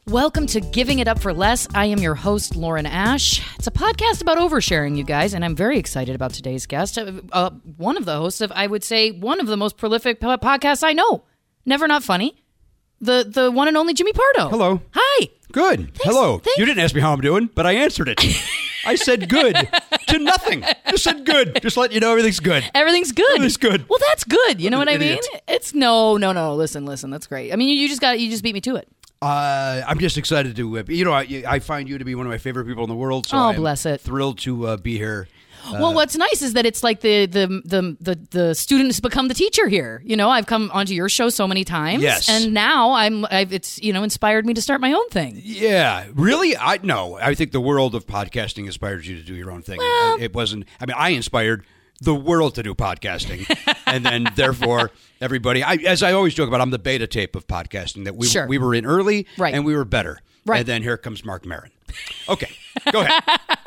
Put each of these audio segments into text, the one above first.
Welcome to Giving It Up for Less. I am your host, Lauren Ash. It's a podcast about oversharing, you guys, and I'm very excited about today's guest. One of the hosts of, I would say, one of the most prolific podcasts I know. Never Not Funny. The one and only Jimmy Pardo. Hello. Hi. Good. Thanks. Hello. You didn't ask me how I'm doing, but I answered it. I said good to nothing. Just said good. Just let you know everything's good. Everything's good. Everything's good. Well, that's good. You know what I mean? Idiot. It's no. Listen. That's great. I mean, you just beat me to it. I'm just excited to, I find you to be one of my favorite people in the world. So Oh, I'm bless it. thrilled to be here. Well, what's nice is that it's like the students become the teacher here. You know, I've come onto your show so many times, Yes. and now it's inspired me to start my own thing. Yeah, really? I think the world of podcasting inspired you to do your own thing. Well- It wasn't. I mean, I inspired the world to do podcasting, and then therefore everybody. As I always joke about, I'm the beta tape of podcasting that Sure. we were in early, Right. and we were better, Right. And then here comes Mark Maron. Okay, go ahead.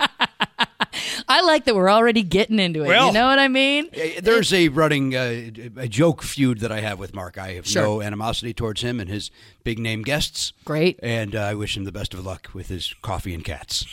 I like that we're already getting into it. Well, you know what I mean? There's a running a joke feud that I have with Mark. I have Sure. no animosity towards him and his big name guests. Great. And I wish him the best of luck with his coffee and cats.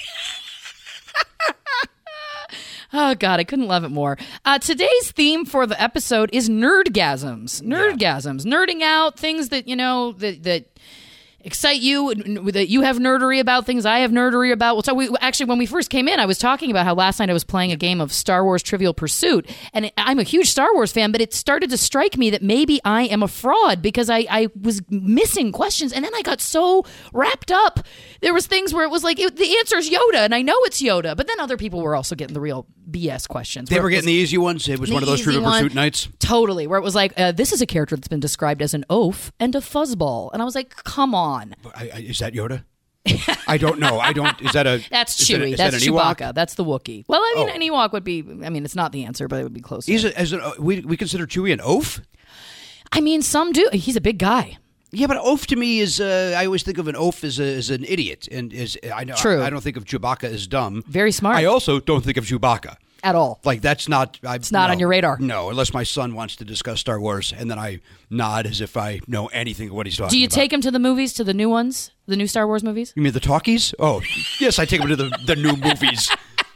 Oh, God, I couldn't love it more. Today's theme for the episode is nerdgasms. Nerdgasms. Nerding out, things that, that excite you, that you have nerdery about, things I have nerdery about. Well, so when we first came in, I was talking about how last night I was playing a game of Star Wars Trivial Pursuit, and I'm a huge Star Wars fan, but it started to strike me that maybe I am a fraud because I was missing questions, and then I got so wrapped up. There was things where it was like, the answer is Yoda, and I know it's Yoda, but then other people were also getting the real BS questions. They were getting the easy ones. It was one of those Trivial Pursuit nights. Totally, where it was like, this is a character that's been described as an oaf and a fuzzball. And I was like, come on. Is that Yoda? I don't know. Is that a... That's is Chewie. that That's an Ewok? Chewbacca. That's the Wookiee. Well, I mean, an Ewok would be... I mean, it's not the answer, but it would be close. We consider Chewie an oaf? I mean, some do. He's a big guy. Yeah, but oaf to me is... I always think of an oaf as an idiot. And True. I don't think of Chewbacca as dumb. Very smart. I also don't think of Chewbacca. At all. Like, that's not... It's not on your radar. No, unless my son wants to discuss Star Wars, and then I nod as if I know anything of what he's talking about. Do you take him to the movies, to the new ones? The new Star Wars movies? You mean the talkies? Oh, yes, I take him to the new movies.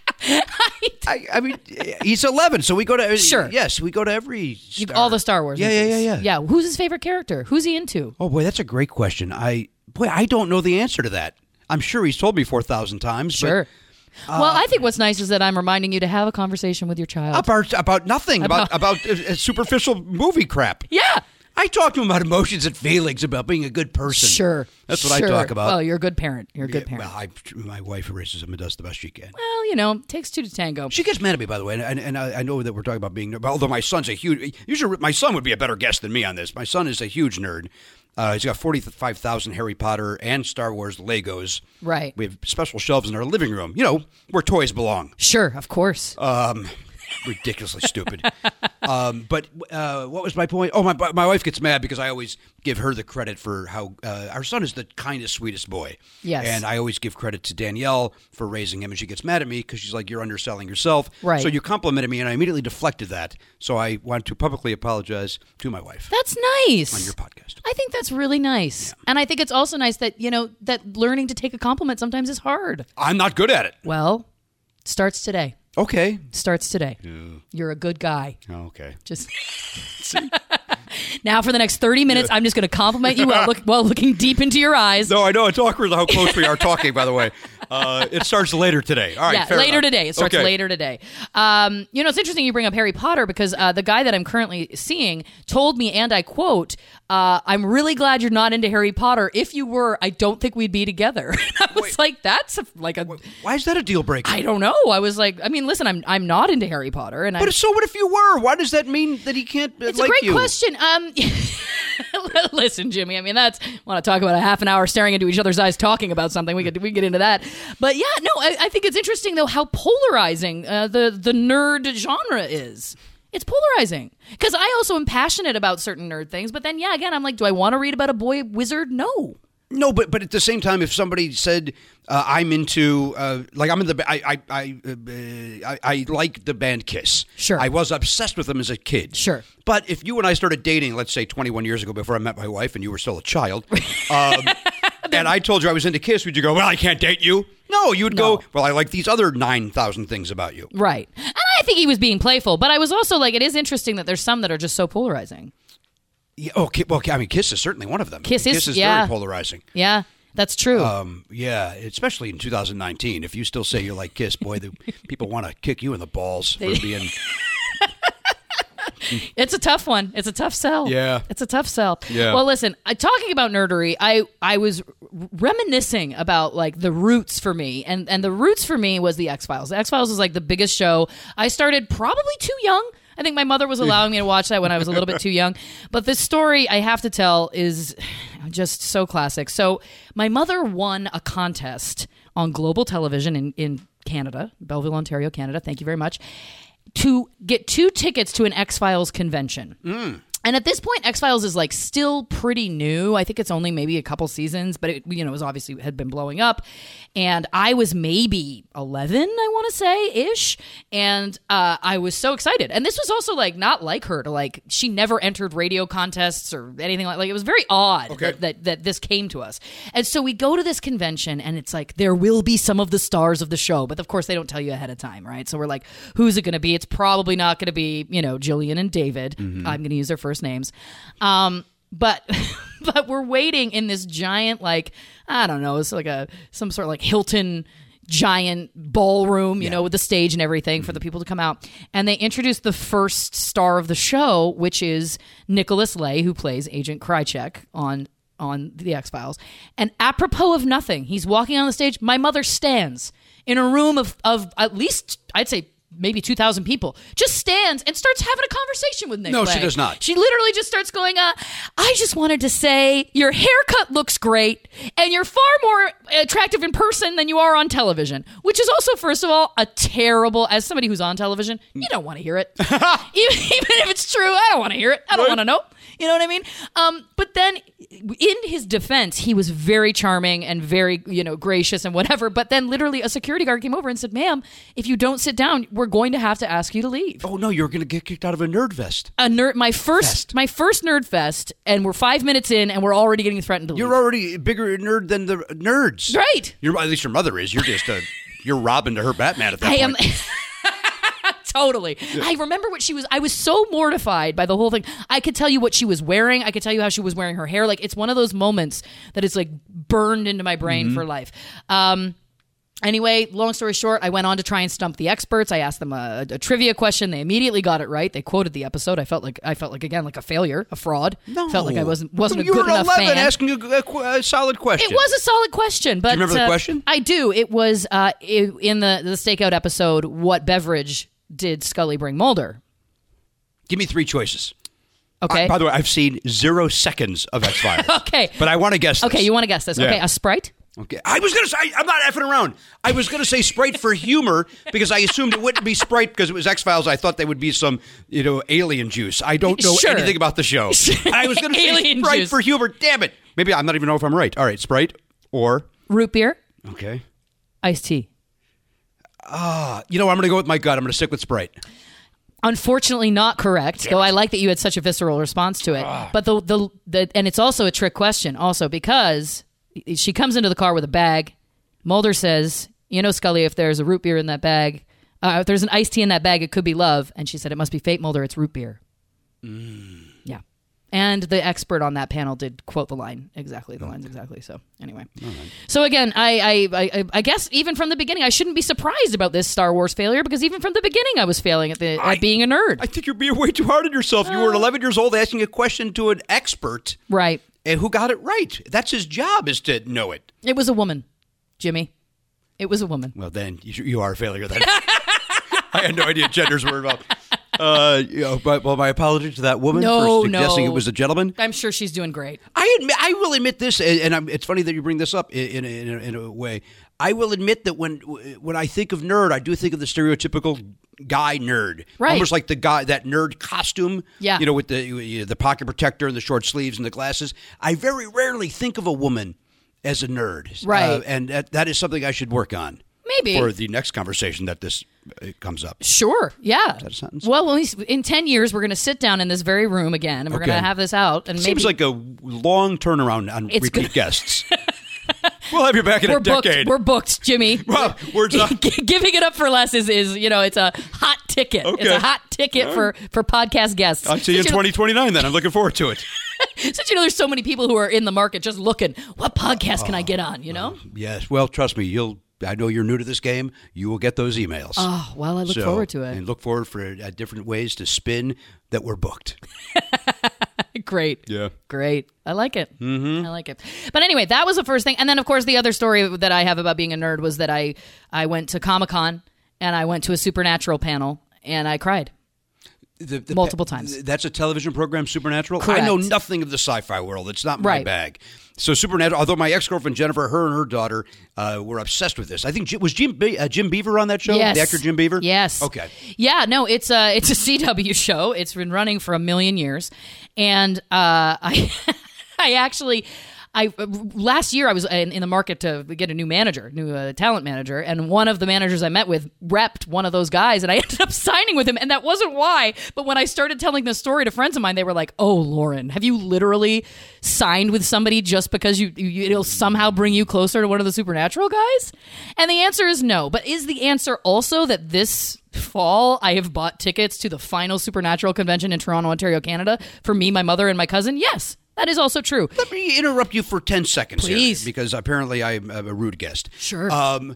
I mean, he's 11, so we go to... Sure. Yes, we go to every... All the Star Wars movies. Yeah. Yeah, who's his favorite character? Who's he into? Oh, boy, that's a great question. I don't know the answer to that. I'm sure he's told me 4,000 times. Sure. Well, I think what's nice is that I'm reminding you to have a conversation with your child. About nothing. About superficial movie crap. Yeah. I talk to him about emotions and feelings, about being a good person. Sure. That's what I talk about. Well, you're a good parent. You're a good parent. Well, my wife raises him and does the best she can. Well, takes two to tango. She gets mad at me, by the way, and I know that we're talking about being... Although my son's a huge... Usually my son would be a better guest than me on this. My son is a huge nerd. He's got 45,000 Harry Potter and Star Wars Legos. Right. We have special shelves in our living room, where toys belong. Sure, of course. Ridiculously stupid. But what was my point? Oh, my wife gets mad because I always give her the credit for how our son is the kindest, sweetest boy. Yes. And I always give credit to Danielle for raising him, and she gets mad at me because she's like, you're underselling yourself. Right. So you complimented me, and I immediately deflected that. So I want to publicly apologize to my wife. That's nice. On your podcast. I think that's really nice. Yeah. And I think it's also nice that, that learning to take a compliment sometimes is hard. I'm not good at it. Well, starts today. Okay. Starts today. Yeah. You're a good guy. Oh, okay. Just now for the next 30 minutes, I'm just going to compliment you while looking deep into your eyes. No, I know it's awkward how close we are talking, by the way. It starts later today. All right, yeah, fair later enough. today. It starts later today. It's interesting you bring up Harry Potter because the guy that I'm currently seeing told me, and I quote, I'm really glad you're not into Harry Potter. If you were, I don't think we'd be together. And I was like, that's like a... Why is that a deal breaker? I don't know. I was like, I mean, listen, I'm not into Harry Potter. But so what if you were? Why does that mean that he can't It's like a great you? question. Listen, Jimmy, I mean, want to talk about a half an hour staring into each other's eyes talking about something. We can get into that. But yeah, no, I think it's interesting, though, how polarizing the nerd genre is. It's polarizing because I also am passionate about certain nerd things. But then, yeah, again, I'm like, do I want to read about a boy wizard? No. No, but at the same time, if somebody said I'm into like I'm in the I like the band Kiss. Sure, I was obsessed with them as a kid. Sure, but if you and I started dating, let's say 21 years ago, before I met my wife, and you were still a child, and I told you I was into Kiss, would you go, well, I can't date you? No, you would go, well, I like these other 9,000 things about you. Right. And I think he was being playful, but I was also like, it is interesting that there's some that are just so polarizing. Yeah, okay, well, I mean, Kiss is certainly one of them. Kiss is very polarizing. Yeah, that's true. Yeah, especially in 2019. If you still say you like Kiss, boy, the people want to kick you in the balls for being... It's a tough one. It's a tough sell. Yeah. It's a tough sell. Yeah. Well, listen, talking about nerdery, I was reminiscing about like the roots for me. And the roots for me was the X-Files. The X-Files was like the biggest show. I started probably too young. I think my mother was allowing me to watch that when I was a little bit too young. But this story I have to tell is just so classic. So my mother won a contest on global television in Canada, Belleville, Ontario, Canada. Thank you very much. To get 2 tickets to an X-Files convention. And at this point, X-Files is like still pretty new. I think it's only maybe a couple seasons, but it was obviously had been blowing up. And I was maybe 11, I want to say, ish. And I was so excited. And this was also like not like her to like, she never entered radio contests or anything like it was very odd that this came to us. And so we go to this convention and it's like, there will be some of the stars of the show. But of course, they don't tell you ahead of time, right? So we're like, who's it going to be? It's probably not going to be, Jillian and David. I'm going to use their first names. But we're waiting in this giant, like, I don't know, it's like some sort of like Hilton giant ballroom, with the stage and everything for the people to come out. And they introduce the first star of the show, which is Nicholas Lay, who plays Agent Krychek on the X-Files. And apropos of nothing, he's walking on the stage. My mother stands in a room of at least, I'd say, maybe 2,000 people, just stands and starts having a conversation with Nick No, Lay. she does not. She literally just starts going, I just wanted to say your haircut looks great and you're far more attractive in person than you are on television, which is also, first of all, a terrible, as somebody who's on television, you don't want to hear it. even if it's true, I don't want to hear it. I don't want to know. You know what I mean? But then in his defense, he was very charming and very, gracious and whatever. But then literally a security guard came over and said, ma'am, if you don't sit down, we're going to have to ask you to leave. Oh, no, you're going to get kicked out of a nerd fest. My first nerd fest, and we're 5 minutes in, and we're already getting threatened to leave. You're already a bigger nerd than the nerds. Right. At least your mother is. You're just you're Robin to her Batman at that point. Totally. Yeah. I remember I was so mortified by the whole thing. I could tell you what she was wearing. I could tell you how she was wearing her hair. Like, it's one of those moments that is like burned into my brain for life. Anyway, long story short, I went on to try and stump the experts. I asked them a trivia question. They immediately got it right. They quoted the episode. I felt like again like a failure, a fraud. No. Felt like I wasn't a good enough fan. You were 11 asking a solid question. It was a solid question, but do you remember the question? I do. It was in the stakeout episode. What beverage did Scully bring Mulder? Give me 3 choices. Okay. By the way, I've seen 0 seconds of X-Files. Okay. But I want to guess this. Okay, you want to guess this. Yeah. Okay, a Sprite? Okay. I was going to say, I'm not effing around. I was going to say Sprite for humor because I assumed it wouldn't be Sprite because it was X-Files. I thought they would be some, alien juice. I don't know anything about the show. I was going to say Sprite juice for humor. Damn it. Maybe I'm not even know if I'm right. All right, Sprite or? Root beer. Okay. Iced tea. I'm going to go with my gut. I'm going to stick with Sprite. Unfortunately, not correct. Though I like that you had such a visceral response to it. But and it's also a trick question. Also because she comes into the car with a bag. Mulder says, Scully, if there's a root beer in that bag, if there's an iced tea in that bag, it could be love. And she said, it must be fate, Mulder. It's root beer. Yeah. And the expert on that panel did quote the lines exactly. So anyway, So again, I guess even from the beginning, I shouldn't be surprised about this Star Wars failure because even from the beginning, I was failing at being a nerd. I think you're being way too hard on yourself. You were 11 years old asking a question to an expert, right? And who got it right? That's his job, is to know it. It was a woman, Jimmy. It was a woman. Well, then you are a failure. Then I had no idea genders were involved. But my apologies to that woman for suggesting it was a gentleman. I'm sure she's doing great. I will admit this, and it's funny that you bring this up in a way. I will admit that when I think of nerd, I do think of the stereotypical guy nerd, right? Almost like the guy, that nerd costume, yeah. With the pocket protector and the short sleeves and the glasses. I very rarely think of a woman as a nerd, right? And that is something I should work on. Maybe for the next conversation that this comes up. Sure, yeah. Is that a sentence? Well, in 10 years, we're going to sit down in this very room again, and we're going to have this out. And Seems like a long turnaround on repeat guests. We'll have you back in a decade. We're booked, Jimmy. Well, we're done. Giving it up for less is it's a hot ticket. Okay. It's a hot ticket for podcast guests. I'll see you in 2029 then. I'm looking forward to it. Since there's so many people who are in the market just looking, what podcast can I get on, Yes. Well, trust me, I know you're new to this game. You will get those emails. Oh, well, I look forward to it. And look forward for different ways to spin that we're booked. Great. Yeah. Great. I like it. Mm-hmm. I like it. But anyway, that was the first thing. And then, of course, the other story that I have about being a nerd was that I went to Comic-Con and I went to a Supernatural panel and I cried. Multiple times. That's a television program, Supernatural? Correct. I know nothing of the sci-fi world. It's not my bag. So Supernatural, although my ex-girlfriend Jennifer, her and her daughter were obsessed with this. I think, was Jim Beaver on that show? Yes. The actor Jim Beaver? Yes. Okay. Yeah, no, it's a CW show. It's been running for 1 million years. And I actually... last year I was in the market to get a new talent manager, and one of the managers I met with repped one of those guys, and I ended up signing with him, and that wasn't why. But when I started telling this story to friends of mine, they were like, "Oh, Lauren, have you literally signed with somebody just because it'll somehow bring you closer to one of the Supernatural guys?" And the answer is no. But is the answer also that this fall I have bought tickets to the final Supernatural convention in Toronto, Ontario, Canada for me, my mother, and my cousin? Yes. That is also true. Let me interrupt you for 10 seconds Please. here, because apparently I'm a rude guest. Sure.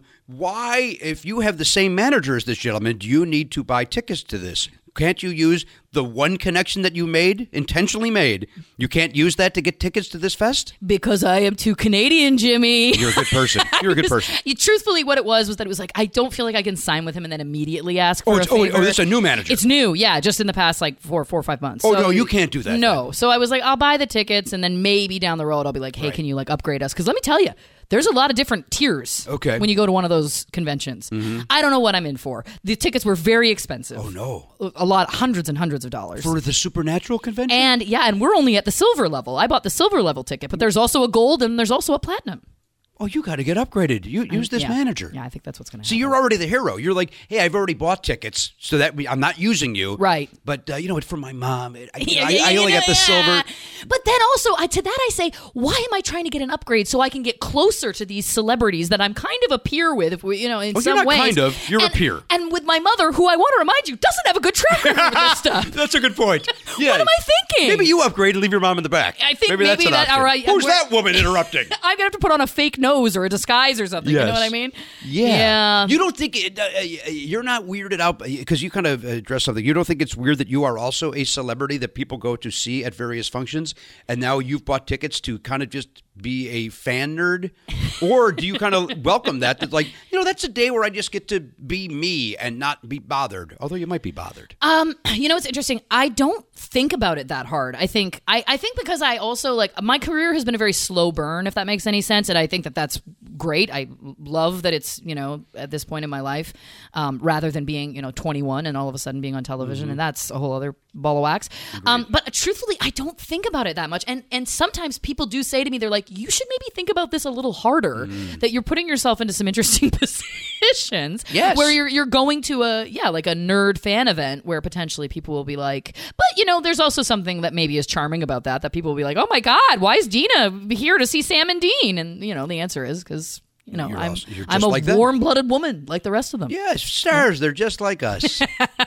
Why, if you have the same manager as this gentleman, do you need to buy tickets to this? Can't you use the one connection that you intentionally made? You can't use that to get tickets to this fest? Because I am too Canadian, Jimmy. You're a good person. You're a good person. Truthfully, what it was that it was like, I don't feel like I can sign with him and then immediately ask for a favor. Oh, it's a new manager. It's new, yeah, just in the past like 4 or 5 months. Oh, so, no, you can't do that. No. So I was like, I'll buy the tickets, and then maybe down the road I'll be like, hey, can you upgrade us? Because let me tell you, there's a lot of different tiers when you go to one of those conventions. Mm-hmm. I don't know what I'm in for. The tickets were very expensive. Oh, no. A lot, hundreds and hundreds of dollars. For the Supernatural convention? And we're only at the silver level. I bought the silver level ticket, but there's also a gold and there's also a platinum. Oh, you got to get upgraded. Use this manager. Yeah, I think that's what's going to happen. So you're already the hero. You're like, hey, I've already bought tickets, so that I'm not using you. Right. But, it's for my mom. I only got the silver. But then also, to that I say, why am I trying to get an upgrade so I can get closer to these celebrities that I'm kind of a peer with, in some ways? You're not kind of. You're a peer. And with my mother, who I want to remind you, doesn't have a good track record with this stuff. That's a good point. Yeah. What am I thinking? Maybe you upgrade and leave your mom in the back. I think maybe that's an option. All right. Who's that woman interrupting? I'm going to have to put on a fake nose or a disguise or something. Yes. You know what I mean? Yeah. You don't think you're not weirded out because you kind of address something. You don't think it's weird that you are also a celebrity that people go to see at various functions, and now you've bought tickets to kind of just be a fan nerd? Or do you kind of welcome that? That that's a day where I just get to be me and not be bothered. Although you might be bothered. It's interesting. I don't think about it that hard. I think because I also my career has been a very slow burn, if that makes any sense, and I think that that's great. I love that it's at this point in my life, rather than being 21 and all of a sudden being on television, and that's a whole other ball of wax. But truthfully, I don't think about it that much. And sometimes people do say to me, they're like, you should maybe think about this a little harder, that you're putting yourself into some interesting positions where you're going to a nerd fan event where potentially people will be like, but there's also something that maybe is charming about that people will be like, oh my God, why is Dina here to see Sam and Dean? And the answer is because I'm a warm-blooded woman like the rest of them. Yes, stars, they're just like us.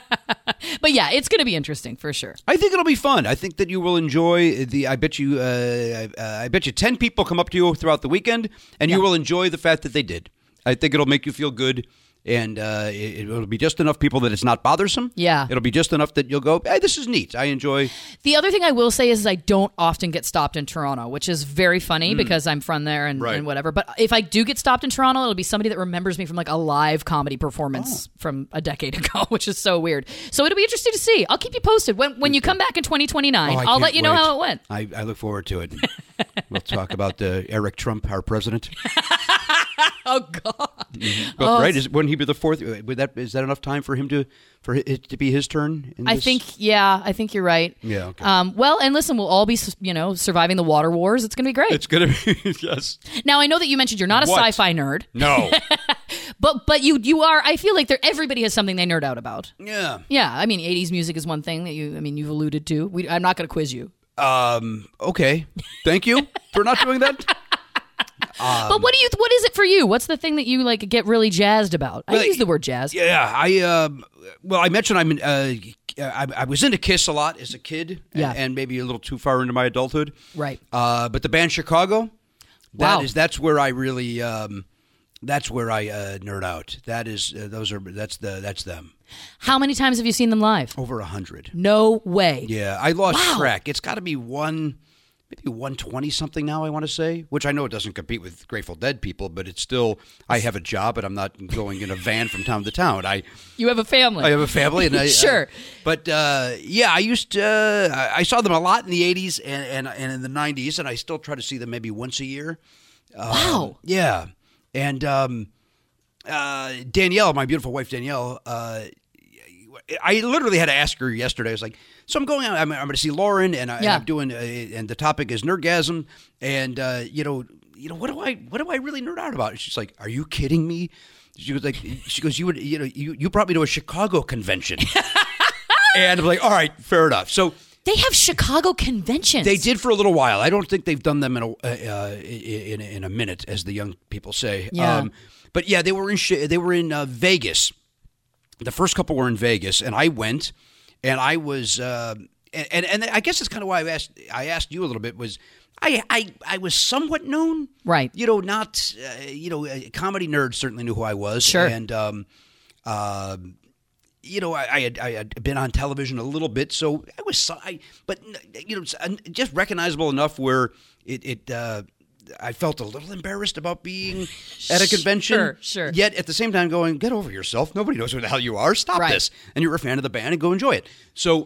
But yeah, it's going to be interesting for sure. I think it'll be fun. I think that you will enjoy I bet you 10 people come up to you throughout the weekend, and you will enjoy the fact that they did. I think it'll make you feel good. And it'll be just enough people that it's not bothersome. Yeah. It'll be just enough that you'll go, hey, this is neat. I enjoy. The other thing I will say is I don't often get stopped in Toronto, which is very funny because I'm from there and whatever. But if I do get stopped in Toronto, it'll be somebody that remembers me from a live comedy performance from a decade ago, which is so weird. So it'll be interesting to see. I'll keep you posted. When you come back in 2029, I'll let you know how it went. I look forward to it. We'll talk about Eric Trump, our president. Oh God! But, right? Wouldn't he be the fourth? Is that enough time for him to it to be his turn? I think you're right. Yeah. Okay. Well, and listen, we'll all be surviving the water wars. It's going to be great. It's going to be yes. Now I know that you mentioned you're not a sci-fi nerd. No. but you are. I feel like everybody has something they nerd out about. Yeah. Yeah. I mean, 80s music is one thing that you've alluded to. I'm not going to quiz you. Okay. Thank you for not doing that. But what is it for you? What's the thing that you like get really jazzed about? I use the word jazz. Yeah, I mentioned I was into Kiss a lot as a kid, and maybe a little too far into my adulthood. Right. But the band Chicago, Wow. that's where I really nerd out. That's them. How many times have you seen them live? Over 100. No way. Yeah, I lost track. It's got to be maybe 120 something now, I want to say, which I know it doesn't compete with Grateful Dead people, but it's still, I have a job and I'm not going in a van from town to town. You have a family. I have a family. And Sure. I saw them a lot in the 80s and in the 90s, and I still try to see them maybe once a year. Wow. Yeah. And Danielle, my beautiful wife Danielle, I literally had to ask her yesterday. I was like, so I'm going out. I'm going to see Lauren, and I'm doing, and the topic is nerdgasm. And what do I really nerd out about? She's like, are you kidding me? She goes, you brought me to a Chicago convention, and I'm like, all right, fair enough. So they have Chicago conventions. They did for a little while. I don't think they've done them in a minute, as the young people say. Yeah. But yeah, they were in Vegas. The first couple were in Vegas, and I went, and I was, and I guess it's kind of why I asked you a little bit was I was somewhat known, right? Not comedy nerds certainly knew who I was, sure, and I had been on television a little bit, so but just recognizable enough where I felt a little embarrassed about being at a convention. Sure. Yet at the same time going, get over yourself. Nobody knows who the hell you are. Stop this. And you're a fan of the band and go enjoy it. So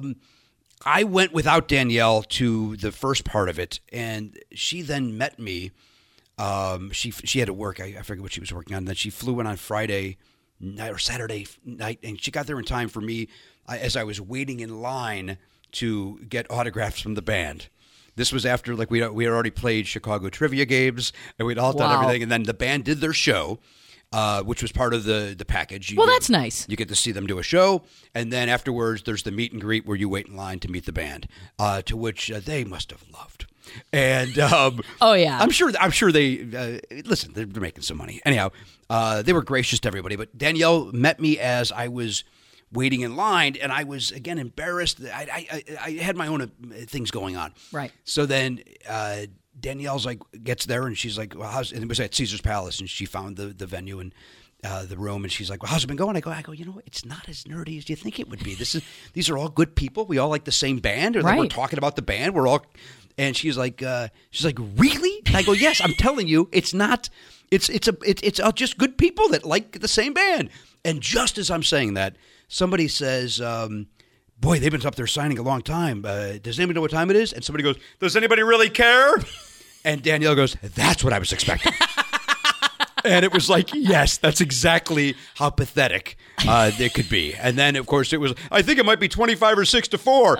I went without Danielle to the first part of it, and she then met me. She had to work. I forget what she was working on. Then she flew in on Friday night or Saturday night, and she got there in time for me as I was waiting in line to get autographs from the band. This was after we had already played Chicago trivia games, and we'd all done everything. And then the band did their show, which was part of the package. That's nice. You get to see them do a show, and then afterwards there's the meet and greet where you wait in line to meet the band, to which they must have loved. And oh yeah, I'm sure they listen. They're making some money anyhow. They were gracious to everybody, but Danielle met me as I was waiting in line, and I was again embarrassed. I had my own things going on. Right. So then Danielle's gets there, and she's like, "Well, and it was at Caesar's Palace, and she found the venue and the room, and she's like, "Well, how's it been going?" I go, it's not as nerdy as you think it would be. These are all good people. We all like the same band, or we're talking about the band. We're all, and she's like, really? And I go, yes, I'm telling you, it's not. It's just good people that like the same band. And just as I'm saying that, somebody says, boy, they've been up there signing a long time. Does anybody know what time it is? And somebody goes, does anybody really care? And Danielle goes, that's what I was expecting. And it was like, yes, that's exactly how pathetic it could be. And then, of course, it was, I think it might be 25 or 6 to 4.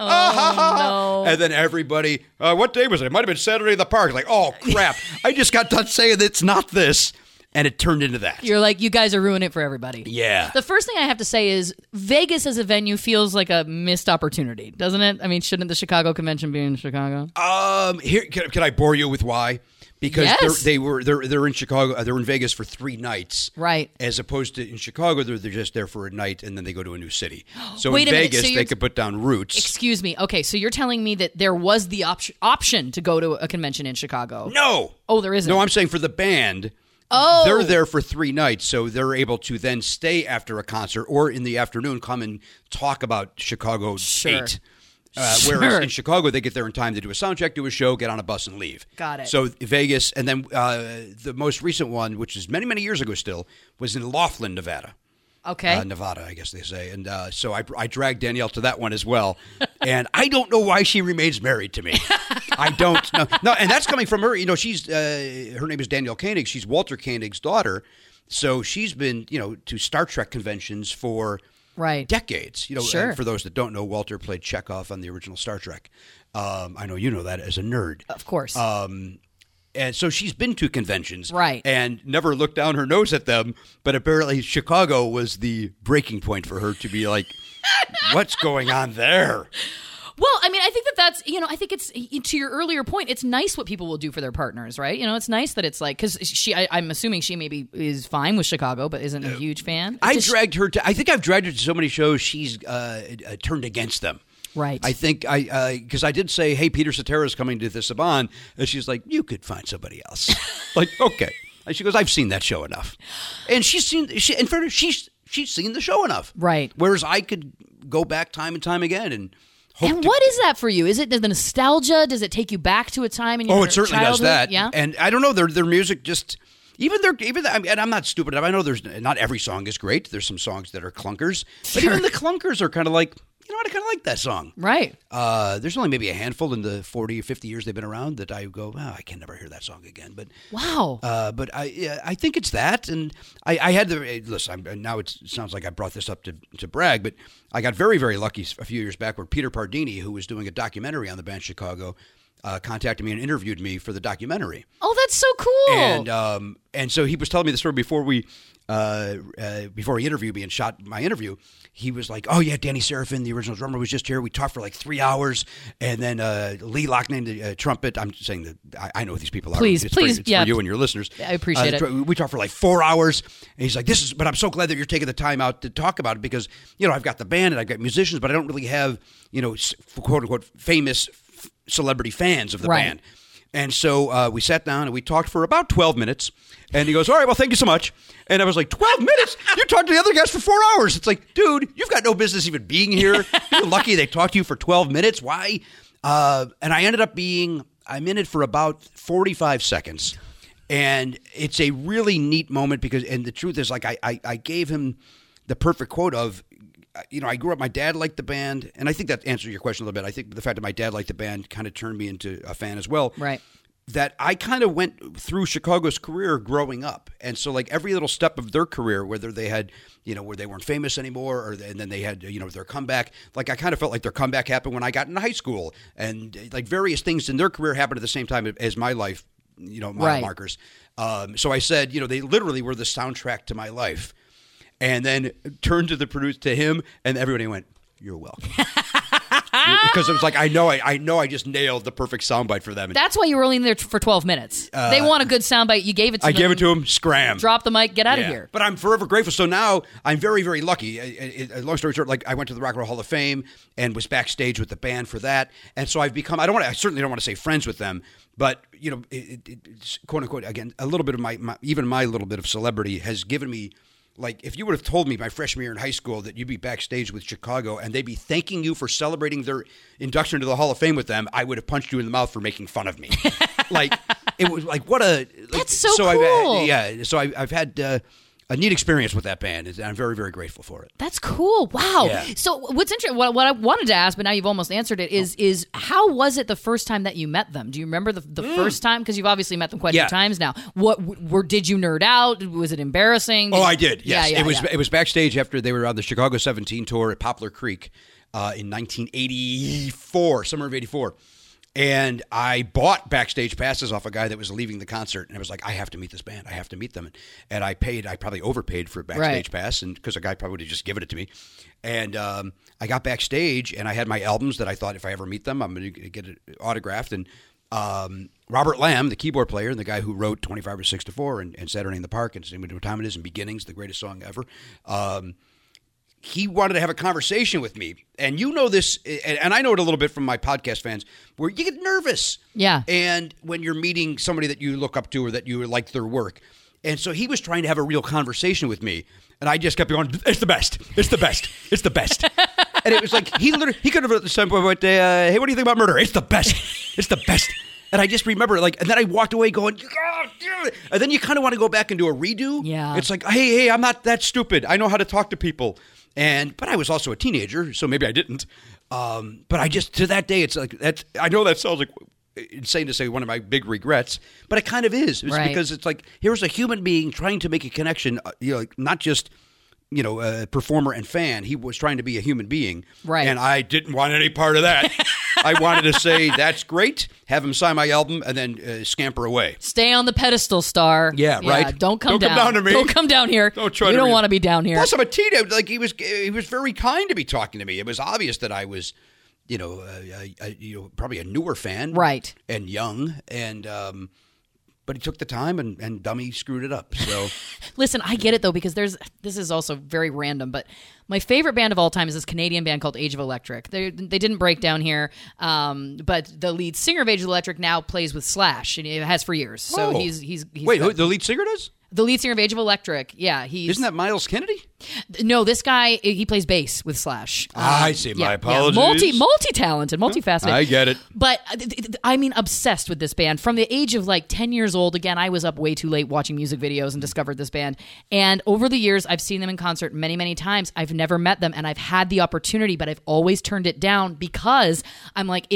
No. And then everybody, what day was it? It might have been Saturday at the park. Like, oh, crap. I just got done saying it's not this. And it turned into that. You're like, you guys are ruining it for everybody. Yeah. The first thing I have to say is Vegas as a venue feels like a missed opportunity, doesn't it? I mean, shouldn't the Chicago convention be in Chicago? Here, can I bore you with why? Because yes. they're in Chicago. They're in Vegas for 3 nights, right? As opposed to in Chicago, they're just there for a night and then they go to a new city. So Wait in a Vegas, minute. So they could put down roots. Excuse me. Okay, so you're telling me that there was the option to go to a convention in Chicago? No. Oh, there isn't. No, I'm saying for the band. Oh. They're there for 3 nights, so they're able to then stay after a concert or in the afternoon come and talk about Chicago 8. Whereas in Chicago, they get there in time to do a sound check, do a show, get on a bus, and leave. Got it. So Vegas, and then the most recent one, which is many, many years ago still, was in Laughlin, Nevada. Okay. Nevada, I guess they say. And so I dragged Danielle to that one as well. And I don't know why she remains married to me. I don't know. No, and that's coming from her. She's her name is Danielle Koenig. She's Walter Koenig's daughter. So she's been, to Star Trek conventions for decades. Sure. For those that don't know, Walter played Chekhov on the original Star Trek. I know you know that as a nerd. Of course. And so she's been to conventions, right, and never looked down her nose at them. But apparently, Chicago was the breaking point for her to be like, "What's going on there?" Well, I mean, I think that's, I think it's, to your earlier point, it's nice what people will do for their partners, right? It's nice that it's like, because I'm assuming she maybe is fine with Chicago, but isn't a huge fan. I think I've dragged her to so many shows, she's turned against them. Right. I think because I did say, hey, Peter Cetera is coming to the Saban, and she's like, you could find somebody else. Like, okay. And she goes, I've seen that show enough. And she's seen the show enough. Right. Whereas I could go back time and time again and what is that for you? Is it the nostalgia? Does it take you back to a time in your childhood? Oh, it certainly does that. Yeah. And I don't know, their music just and I'm not stupid. I know there's not every song is great. There's some songs that are clunkers, but even the clunkers are kind of like, you know what, I kind of like that song. Right. There's only maybe a handful in the 40 or 50 years they've been around that I go, I can never hear that song again. But wow. But I think it's that, and I had to listen. Now it sounds like I brought this up to brag, but I got very, very lucky a few years back where Peter Pardini, who was doing a documentary on the band Chicago, contacted me and interviewed me for the documentary. Oh, that's so cool! And so he was telling me the story before he interviewed me and shot my interview. He was like, "Oh yeah, Danny Serafin, the original drummer, was just here. We talked for like 3 hours, and then Lee Loughnane, the trumpet. I'm saying that I know who these people are. Please, it's for you and your listeners. I appreciate it. We talked for like 4 hours, and he's like, but I'm so glad that you're taking the time out to talk about it because I've got the band and I've got musicians, but I don't really have quote unquote famous celebrity fans of the band." And so we sat down and we talked for about 12 minutes. And he goes, all right, well, thank you so much. And I was like, 12 minutes? You talked to the other guys for 4 hours. It's like, dude, you've got no business even being here. You're lucky they talked to you for 12 minutes. Why? And I ended up I'm in it for about 45 seconds. And it's a really neat moment because, and the truth is, like, I gave him the perfect quote of, I grew up, my dad liked the band, and I think that answers your question a little bit. I think the fact that my dad liked the band kind of turned me into a fan as well. Right. That I kind of went through Chicago's career growing up. And so like every little step of their career, whether they had, where they weren't famous anymore, and then they had, their comeback, like I kind of felt like their comeback happened when I got into high school. And like various things in their career happened at the same time as my life, mile markers. So I said, they literally were the soundtrack to my life. And then turned to the producer, to him, and everybody went, "You're welcome." Because it was like, I know I just nailed the perfect soundbite for them. That's why you were only in there for 12 minutes. They want a good soundbite. You gave it to them. I gave it to him. Scram. Drop the mic. Get out of here. But I'm forever grateful. So now I'm very, very lucky. Long story short, like I went to the Rock and Roll Hall of Fame and was backstage with the band for that. And so I've become, I certainly don't want to say friends with them, but it's quote unquote, again, a little bit of my little bit of celebrity has given me. Like, if you would have told me my freshman year in high school that you'd be backstage with Chicago and they'd be thanking you for celebrating their induction into the Hall of Fame with them, I would have punched you in the mouth for making fun of me. Like, it was like, what a... That's so cool. I've had a neat experience with that band, and I'm very, very grateful for it. That's cool. Wow. Yeah. So what's interesting, what I wanted to ask, but now you've almost answered it, is how was it the first time that you met them? Do you remember the first time? Because you've obviously met them quite a few times now. Did you nerd out? Was it embarrassing? I did, yes. Yeah, it was backstage after they were on the Chicago 17 tour at Poplar Creek in 1984, summer of 84. And I bought backstage passes off a guy that was leaving the concert, and I was like, I have to meet this band. I have to meet them. And I probably overpaid for a backstage pass, and because a guy probably would have just given it to me. And I got backstage, and I had my albums that I thought if I ever meet them, I'm going to get it autographed. And Robert Lamb, the keyboard player, and the guy who wrote 25 or 6 to 4 and Saturday in the Park and What Time It Is and Beginnings, the greatest song ever, he wanted to have a conversation with me. And you know this, and I know it a little bit from my podcast fans, where you get nervous. Yeah. And when you're meeting somebody that you look up to or that you like their work. And so he was trying to have a real conversation with me. And I just kept going, it's the best. It's the best. It's the best. And it was like, he could have at the same point, hey, what do you think about Murder? It's the best. It's the best. And I just remember, and then I walked away going, oh, and then you kind of want to go back and do a redo. Yeah. It's like, hey, I'm not that stupid. I know how to talk to people. But I was also a teenager, so maybe I didn't. But I just, to that day, it's like, I know that sounds like insane to say one of my big regrets, but it kind of is. It's because it's like, here's a human being trying to make a connection, not just, performer and fan. He was trying to be a human being. Right. And I didn't want any part of that. I wanted to say, that's great, have him sign my album, and then scamper away. Stay on the pedestal, star. Yeah, right. Don't come down. Don't come down to me. Don't come down here. Don't try you to don't want to be down here. Plus, I'm a teenager. Like, he was very kind to be talking to me. It was obvious that I was probably a newer fan, right, and young, and but he took the time, and dummy screwed it up. So, listen, I get it though, because this is also very random, but my favorite band of all time is this Canadian band called Age of Electric. They didn't break down here, but the lead singer of Age of Electric now plays with Slash, and he has for years. So he's wait, who, the lead singer does? The lead singer of Age of Electric, yeah. Isn't that Miles Kennedy? No, this guy, he plays bass with Slash. I see. My apologies. Multi-talented, multifaceted. I get it. But, I mean, obsessed with this band. From the age of like 10 years old, again, I was up way too late watching music videos and discovered this band. And over the years, I've seen them in concert many, many times. I've never met them, and I've had the opportunity, but I've always turned it down because I'm like,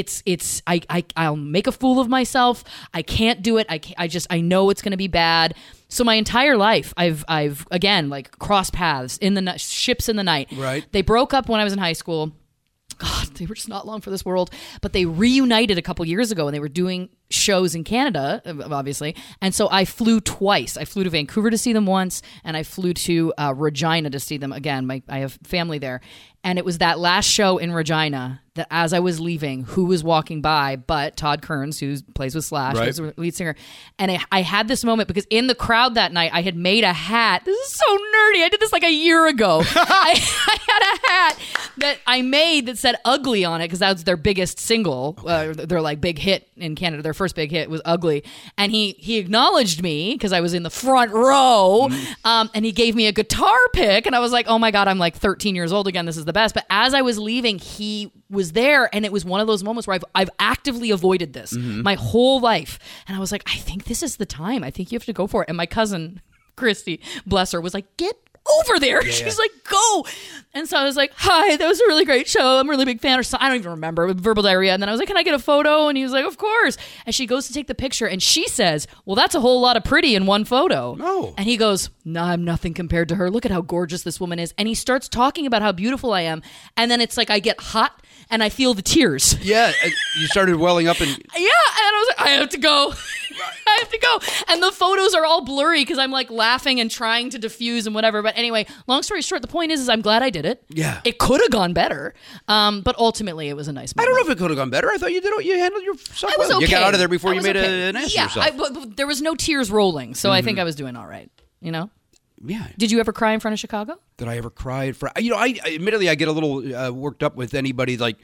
I'll make a fool of myself. I can't do it. I know it's going to be bad. So my entire life, I've again, like, crossed paths in the ships in the night. Right. They broke up when I was in high school. God, they were just not long for this world. But they reunited a couple years ago, and they were doing shows in Canada, obviously. And so I flew twice. I flew to Vancouver to see them once, and I flew to Regina to see them again. I have family there. And it was that last show in Regina that as I was leaving, who was walking by but Todd Kearns, who plays with Slash, right, who's the lead singer. And I had this moment because in the crowd that night, I had made a hat. This is so nerdy. I did this like a year ago. I had a hat that I made that said Ugly on it because that was their biggest single. Their like big hit in Canada. Their first big hit was Ugly. And he acknowledged me because I was in the front row. And he gave me a guitar pick. And I was like, oh my God, I'm like 13 years old again. This is the best. But as I was leaving, he was there, and it was one of those moments where I've actively avoided this my whole life. And I was like, I think this is the time. I think you have to go for it. And my cousin, Christy, bless her, was like, get over there. Yeah. She's like, go. And so I was like, hi, that was a really great show. I'm a really big fan. Or something. I don't even remember. With Verbal Diarrhea. And then I was like, can I get a photo? And he was like, of course. And she goes to take the picture, and she says, well, that's a whole lot of pretty in one photo. No. And he goes, no, I'm nothing compared to her. Look at how gorgeous this woman is. And he starts talking about how beautiful I am. And then it's like I get hot and I feel the tears. Yeah. You started welling up. And yeah. And I was like, I have to go. I have to go. And the photos are all blurry because I'm like laughing and trying to diffuse and whatever. But anyway, long story short, the point is I'm glad I did it. Yeah. It could have gone better. But ultimately it was a nice moment. I don't know if it could have gone better. I thought you handled yourself well. Okay. You got out of there before you made an ass of yourself. But there was no tears rolling. So I think I was doing all right. You know? Yeah. Did you ever cry in front of Chicago? Did I ever cry in front? I admittedly, I get a little worked up with anybody like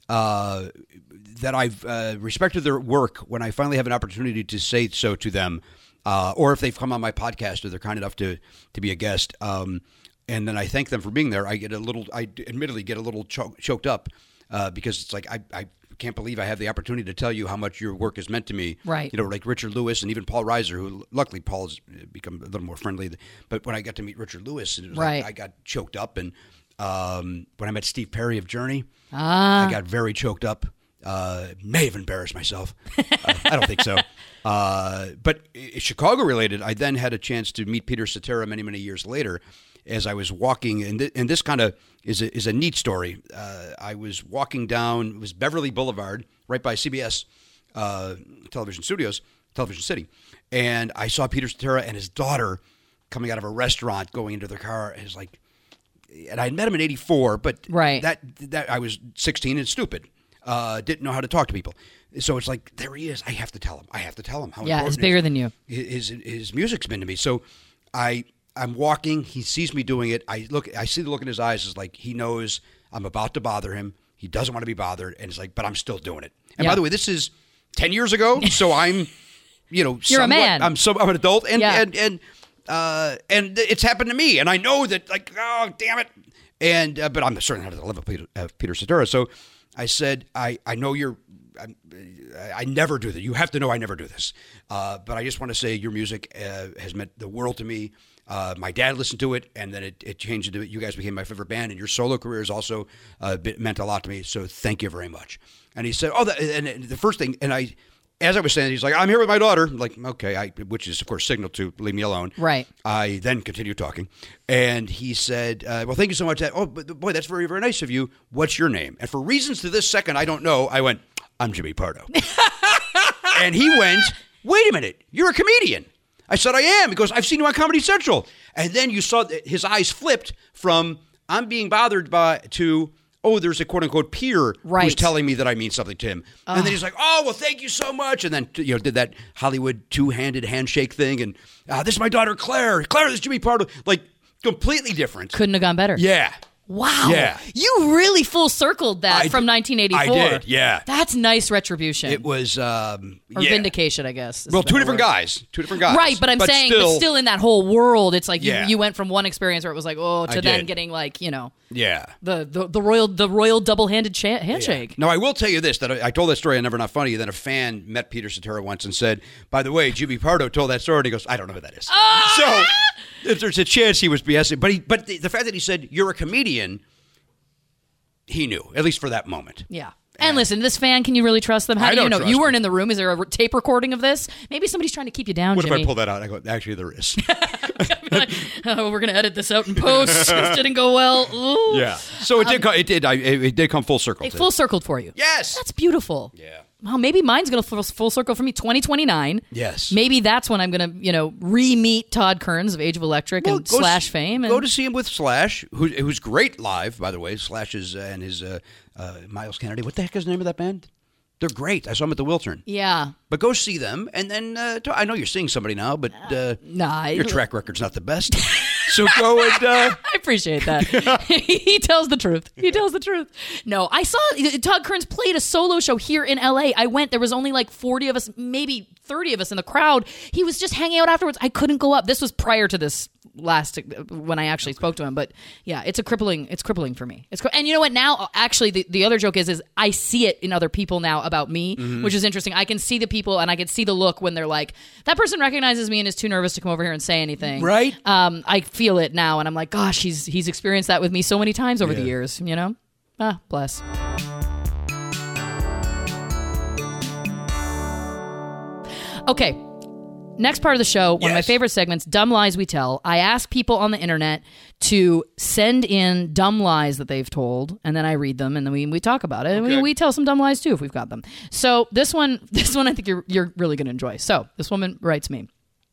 that I've respected their work when I finally have an opportunity to say so to them, or if they've come on my podcast or they're kind enough to be a guest, and then I thank them for being there. I admittedly get a little choked up because it's like I can't believe I have the opportunity to tell you how much your work has meant to me. Right. You know, like Richard Lewis and even Paul Reiser, who luckily Paul's become a little more friendly. But when I got to meet Richard Lewis, it was like I got choked up. And when I met Steve Perry of Journey, I got very choked up. May have embarrassed myself. I don't think so. But Chicago related, I then had a chance to meet Peter Cetera many, many years later as I was walking, and this kind of is a neat story. I was walking down, it was Beverly Boulevard, right by CBS Television Studios, Television City, and I saw Peter Cetera and his daughter coming out of a restaurant, going into their car, and and I had met him in '84, but that I was 16 and stupid. Didn't know how to talk to people. So it's like, there he is. I have to tell him how important it's bigger than you. His music's been to me. So I'm walking. He sees me doing it. I see the look in his eyes. It's like he knows I'm about to bother him. He doesn't want to be bothered. And it's like, but I'm still doing it. And by the way, this is 10 years ago. So I'm, you're a man. I'm an adult. And it's happened to me. And I know that, like, oh, damn it. And, but I'm certainly not at the level of Peter Cetera. So I said, I know I never do that. You have to know I never do this. But I just want to say your music has meant the world to me. My dad listened to it, and then it changed into it. You guys became my favorite band, and your solo career has also meant a lot to me. So thank you very much. And he said, and the first thing, and as I was saying, he's like, I'm here with my daughter. I'm like, okay, which is, of course, signal to leave me alone. Right. I then continued talking. And he said, well, thank you so much. But boy, that's very, very nice of you. What's your name? And for reasons to this second I don't know, I went, I'm Jimmy Pardo. And he went, wait a minute, you're a comedian. I said, I am. He goes, I've seen you on Comedy Central. And then you saw his eyes flipped from I'm being bothered by to, oh, there's a quote-unquote peer Right. who's telling me that I mean something to him. And then he's like, oh, well, thank you so much. And then, did that Hollywood two-handed handshake thing. And this is my daughter, Claire. Claire, this is Jimmy Pardo. Like, completely different. Couldn't have gone better. Yeah. Wow. Yeah. You really full circled that from 1984. I did, yeah. That's nice retribution. It was, or vindication, I guess. Well, two different guys. Right, but I'm saying, still in that whole world, it's like Yeah. you went from one experience where it was like, oh, to I then did. getting like, Yeah. the royal double-handed handshake. Now, I will tell you this, that I told that story on Never Not Funny, then a fan met Peter Cetera once and said, by the way, Jimmy Pardo told that story, and he goes, I don't know who that is. So, if there's a chance he was BSing. But the fact that he said, you're a comedian, he knew, at least for that moment. Yeah. And listen, this fan, can you really trust them? How I do you don't know? trust You weren't them. in the room. Is there a tape recording of this? Maybe somebody's trying to keep you down, What Jimmy. if I pull that out? I go, actually, there is. Oh, we're going to edit this out in post. This didn't go well. Ooh. Yeah. So it did come full circle. It full circled for you. Yes. That's beautiful. Yeah. Well, maybe mine's going to full circle for me. 2029. Yes. Maybe that's when I'm going to, re-meet Todd Kearns of Age of Electric and Slash fame. And Go to see him with Slash, who's great live, by the way. Slash and his Miles Kennedy. What the heck is the name of that band? They're great. I saw them at the Wiltern. Yeah. But go see them, and then I know you're seeing somebody now, but Nah. your track record's not the best. So go and... I appreciate that. He tells the truth. He tells the truth. No, I saw Todd Kearns played a solo show here in L.A. I went. There was only like 40 of us, maybe 30 of us in the crowd. He was just hanging out afterwards. I couldn't go up. This was prior to this last when I actually spoke to him. But yeah, it's crippling for me. And you know what? Now, actually, the other joke is I see it in other people now about me, which is interesting. I can see the people and I can see the look when they're like, that person recognizes me and is too nervous to come over here and say anything. Right. I feel it now, and I'm like, gosh, he's experienced that with me so many times over the years. Bless. Okay. Next part of the show, one of my favorite segments, Dumb Lies We Tell. I ask people on the internet to send in dumb lies that they've told, and then I read them, and then we talk about it. Okay. And we tell some dumb lies too if we've got them. So this one I think you're really going to enjoy. So this woman writes me.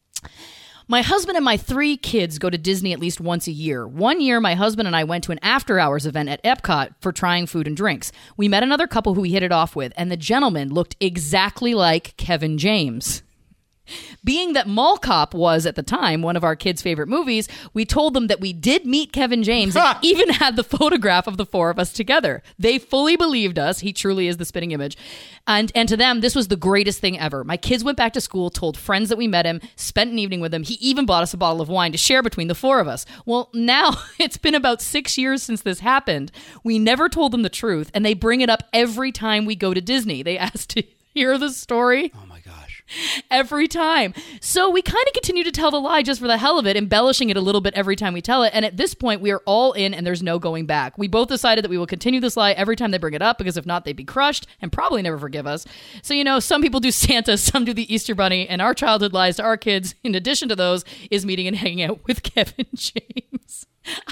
My husband and my 3 kids go to Disney at least once a year. One year, my husband and I went to an after-hours event at Epcot for trying food and drinks. We met another couple who we hit it off with, and the gentleman looked exactly like Kevin James. Being that Mall Cop was, at the time, one of our kids' favorite movies, we told them that we did meet Kevin James and even had the photograph of the 4 of us together. They fully believed us. He truly is the spitting image. And to them, this was the greatest thing ever. My kids went back to school, told friends that we met him, spent an evening with him. He even bought us a bottle of wine to share between the 4 of us. Well, now it's been about 6 years since this happened. We never told them the truth, and they bring it up every time we go to Disney. They asked to hear the story. Oh, my gosh. Every time. So we kind of continue to tell the lie just for the hell of it, embellishing it a little bit every time we tell it. And at this point, we are all in and there's no going back. We both decided that we will continue this lie every time they bring it up, because if not, they'd be crushed and probably never forgive us. So, some people do Santa, some do the Easter Bunny, and our childhood lies to our kids, in addition to those, is meeting and hanging out with Kevin James.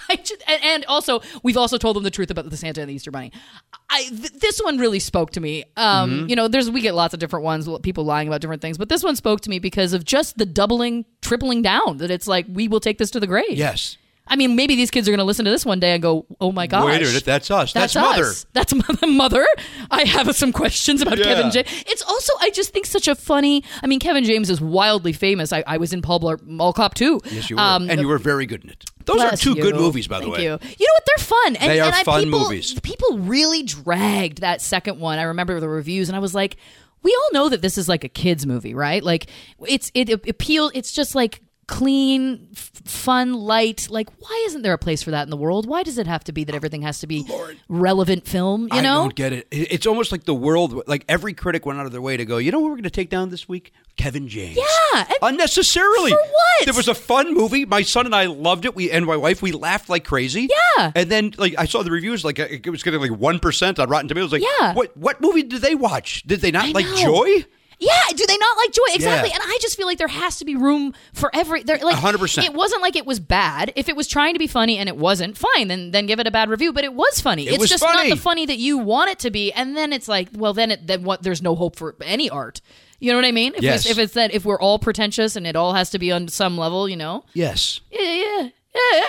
And also, we've also told them the truth about the Santa and the Easter Bunny. This one really spoke to me. We get lots of different ones, people lying about different things, but this one spoke to me because of just the doubling, tripling down, that it's like, we will take this to the grave. Yes. I mean, maybe these kids are going to listen to this one day and go, oh my gosh. Wait a minute, that's us. That's Mother. Us. That's Mother. I have some questions about Kevin James. It's also, I just think, such a funny, Kevin James is wildly famous. I was in Paul Blart Mall Cop too. Yes, you were. And you were very good in it. Those are 2 good movies, by the way. Thank you. You know what? They're fun. They are fun movies. People really dragged that second one. I remember the reviews, and I was like, we all know that this is like a kid's movie, right? Like, it appeals, it's just like clean, fun, light. Like, why isn't there a place for that in the world? Why does it have to be that everything has to be relevant film? I don't get it. It's almost like the world, like every critic went out of their way to go, you know what we're going to take down this week? Kevin James. Yeah. Unnecessarily. For what? There was a fun movie. My son and I loved it. And my wife, we laughed like crazy. Yeah. And then, I saw the reviews, it was getting 1% on Rotten Tomatoes. Yeah. What movie did they watch? Did they not like Joy? Yeah, do they not like Joy? Exactly. Yeah. And I just feel like there has to be room for 100%. It wasn't like it was bad. If it was trying to be funny and it wasn't, fine, then give it a bad review. But it was funny. It's just funny. not the funny that you want it to be. And then it's like, well, then there's no hope for any art. You know what I mean? Yes. If we're all pretentious and it all has to be on some level, Yes. Yeah.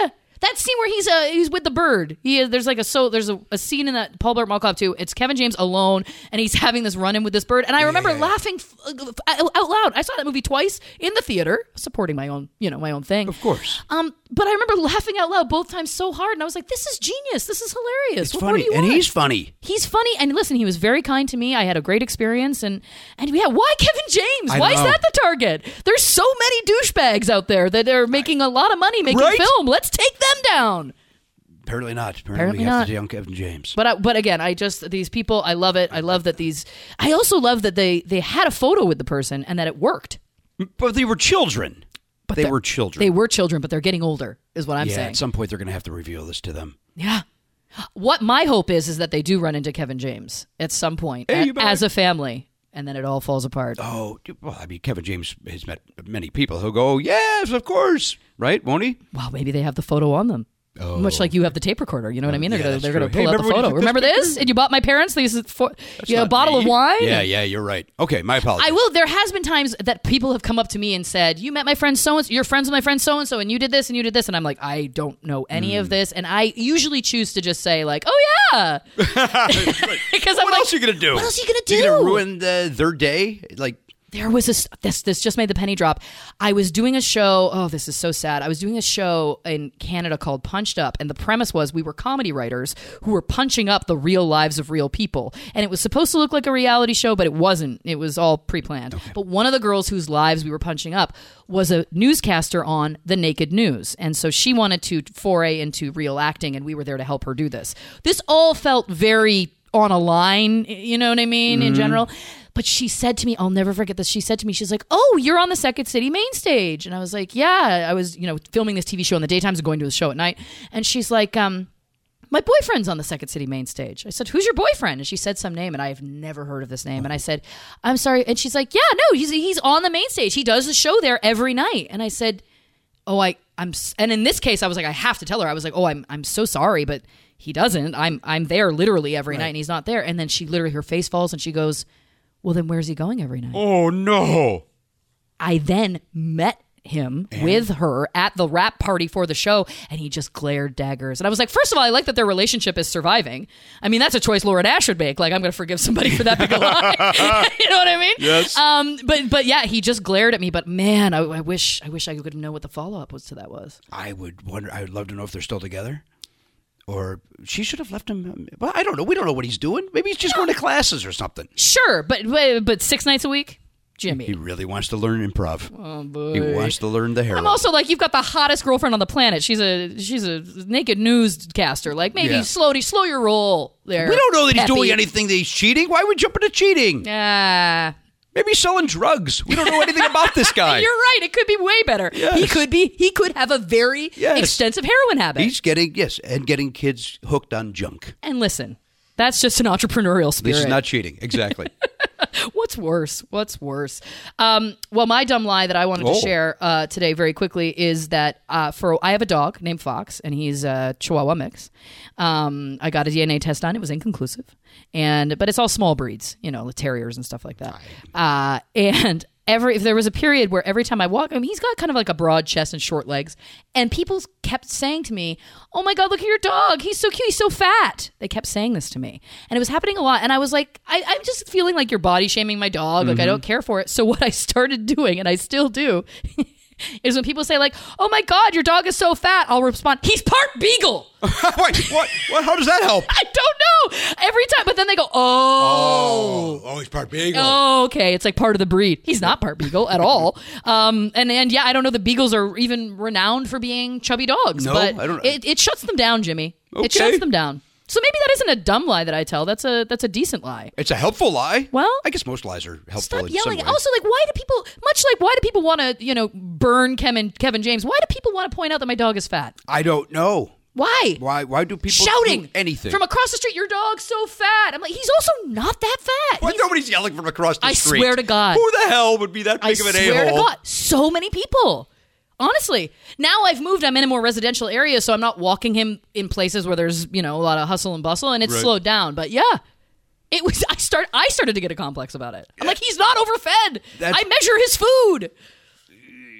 That scene where he's with the bird. There's a scene in that Paul Blart Mall Cop 2. It's Kevin James alone, and he's having this run-in with this bird. And I remember laughing out loud. I saw that movie twice in the theater, supporting my own thing. Of course. But I remember laughing out loud both times so hard, and I was like, "This is genius. This is hilarious. It's funny, and he's funny. He's funny, and listen, he was very kind to me. I had a great experience, and yeah, why Kevin James? Why is that the target? There's so many douchebags out there that are making a lot of money making film. Let's take them down." Apparently not. Apparently we have to down Kevin James. But again, these people, I love it. I love that I also love that they had a photo with the person and that it worked. But they were children. They were children. They were children, but they're getting older, is what I'm saying. At some point, they're going to have to reveal this to them. Yeah. What my hope is that they do run into Kevin James at some point as a family, and then it all falls apart. Oh, well, I mean, Kevin James has met many people who'll go, yes, of course, right? Won't he? Well, maybe they have the photo on them. Oh. Much like you have the tape recorder, you know what I mean? They're going to pull out the remember photo. Remember this? And you bought my parents a bottle of wine? Yeah, you're right. Okay, my apologies. I will. There has been times that people have come up to me and said, "You met my friend so-and-so, you're friends with my friend so-and-so, and you did this and you did this." And I'm like, I don't know any of this. And I usually choose to just say like, "Oh, yeah." Because what else are you going to do? What else are you going to do? You're going to ruin their day? Like... There was this just made the penny drop. I was doing a show. Oh, this is so sad. I was doing a show in Canada called Punched Up, and the premise was we were comedy writers who were punching up the real lives of real people. And it was supposed to look like a reality show, but it wasn't. It was all pre-planned. Okay. But one of the girls whose lives we were punching up was a newscaster on The Naked News. And so she wanted to foray into real acting, and we were there to help her do this. This all felt very on a line, you know what I mean, in general. But she said to me, I'll never forget this. She said to me, she's like, "Oh, you're on the Second City main stage." And I was like, "Yeah, I was, filming this TV show in the daytimes and going to the show at night." And she's like, "My boyfriend's on the Second City main stage." I said, "Who's your boyfriend?" And she said some name, and I have never heard of this name. And I said, "I'm sorry." And she's like, "Yeah, no, he's on the main stage. He does the show there every night." And I said, "Oh, I'm." And in this case, I was like, I have to tell her. I was like, "Oh, I'm so sorry, but he doesn't. I'm there literally every night, and he's not there." And then she literally, her face falls, and she goes, "Well, then where's he going every night?" Oh, no. I then met him with her at the wrap party for the show, and he just glared daggers. And I was like, first of all, I like that their relationship is surviving. I mean, that's a choice Laura Nash would make. Like, I'm going to forgive somebody for that big a lie. You know what I mean? Yes. But yeah, he just glared at me. But man, I wish I could know what the follow-up was to that was. I would love to know if they're still together. Or she should have left him. Well, I don't know. We don't know what he's doing. Maybe he's just going to classes or something. Sure, but 6 nights a week? Jimmy. He really wants to learn improv. Oh, boy. He wants to learn the hair. I'm also like, you've got the hottest girlfriend on the planet. She's a naked newscaster. Like, maybe slow your roll there. We don't know that he's doing anything that he's cheating. Why would we jump into cheating? Maybe he's selling drugs. We don't know anything about this guy. You're right. It could be way better. Yes. He could have a very extensive heroin habit. He's getting kids hooked on junk. And listen, that's just an entrepreneurial spirit. This is not cheating. Exactly. What's worse? Well, my dumb lie that I wanted to share today very quickly is that I have a dog named Fox, and he's a Chihuahua mix. I got a DNA test on it. It was inconclusive. But it's all small breeds, the terriers and stuff like that. And if there was a period where every time I walk, he's got kind of like a broad chest and short legs, and people kept saying to me, "Oh my God, look at your dog. He's so cute. He's so fat." They kept saying this to me, and it was happening a lot. And I was like, I'm just feeling like you're body shaming my dog. Like I don't care for it. So what I started doing, and I still do, is when people say like, "Oh my God, your dog is so fat," I'll respond, "He's part beagle." Wait, what? How does that help? I don't know. Every time, but then they go, "Oh, he's part beagle." Oh, okay. It's like part of the breed. He's not part beagle at all. And yeah, I don't know that beagles are even renowned for being chubby dogs. No, but I don't. It shuts them down, Jimmy. Okay. It shuts them down. So maybe that isn't a dumb lie that I tell. That's a decent lie. It's a helpful lie. Well, I guess most lies are helpful. Stop in yelling. Some way. Also, like, why do people want to, burn Kevin James? Why do people want to point out that my dog is fat? I don't know. Why? Why do people shouting do anything from across the street? Your dog's so fat. I'm like, he's also not that fat. Why nobody's yelling from across the street? I swear to God. Who the hell would be that big of an a-hole? I swear to God. So many people. Honestly, now I've moved. I'm in a more residential area, so I'm not walking him in places where there's a lot of hustle and bustle, and it's slowed down. But yeah, it was. I started to get a complex about it. I'm like, he's not overfed. I measure his food.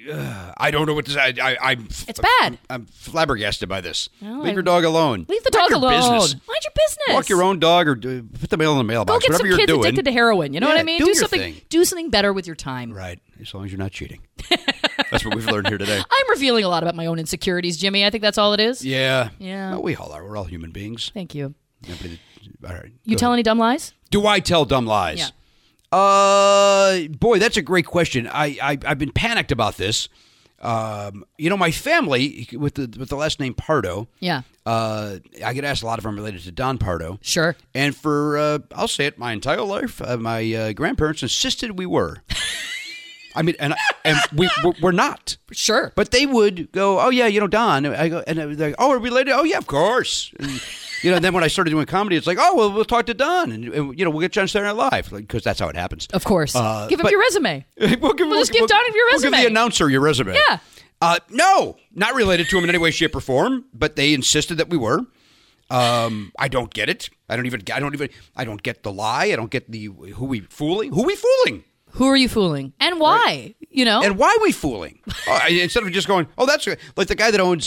I don't know what to say. It's bad. I'm flabbergasted by this. Well, Leave your dog alone. Leave the dog alone. Business. Mind your business. Walk your own dog or put the mail in the mailbox. Go get whatever some you're kids doing. addicted to heroin. You know what I mean? Do your something. thing. Do something better with your time. Right. As long as you're not cheating. That's what we've learned here today. I'm revealing a lot about my own insecurities, Jimmy. I think that's all it is. Yeah. Yeah. Well, we all are. We're all human beings. Thank you. All right. You tell any dumb lies? Do I tell dumb lies? Yeah. Boy, that's a great question. I've been panicked about this. My family with the last name Pardo. Yeah. I get asked a lot if I'm related to Don Pardo. Sure. And for I'll say it, my entire life, my grandparents insisted we were. I mean, and we're not. Sure. But they would go, oh yeah, Don. I go, and they're like, oh, are we related? Oh yeah, of course. And, then when I started doing comedy, it's like, oh, well, we'll talk to Don, and we'll get you on Saturday Night Live, because that's how it happens. Of course. Give him your resume. We'll just give Don your resume. We'll give the announcer your resume. Yeah. No, not related to him in any way, shape, or form. But they insisted that we were. I don't get it. I don't get the lie. I don't get who we fooling. Who we fooling? Who are you fooling? And why? Right. And why are we fooling? Instead of just going, oh, that's like the guy that owns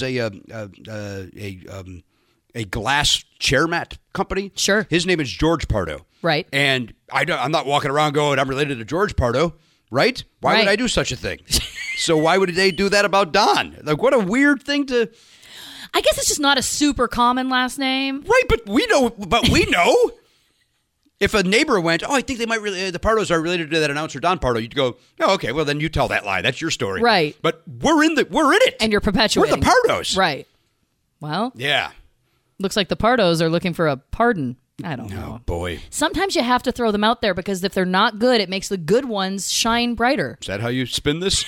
a glass chair mat company. Sure. His name is George Pardo. Right. And I'm not walking around going, I'm related to George Pardo. Right? Why would I do such a thing? So why would they do that about Don? Like, what a weird thing to... I guess it's just not a super common last name. Right, but we know. If a neighbor went, oh, I think they might the Pardos are related to that announcer Don Pardo, you'd go, oh, okay, well then you tell that lie. That's your story. Right. But we're in it. And you're perpetuating. We're the Pardos. Right. Well. Yeah. Looks like the Pardos are looking for a pardon. I don't know. Oh, boy. Sometimes you have to throw them out there because if they're not good, it makes the good ones shine brighter. Is that how you spin this?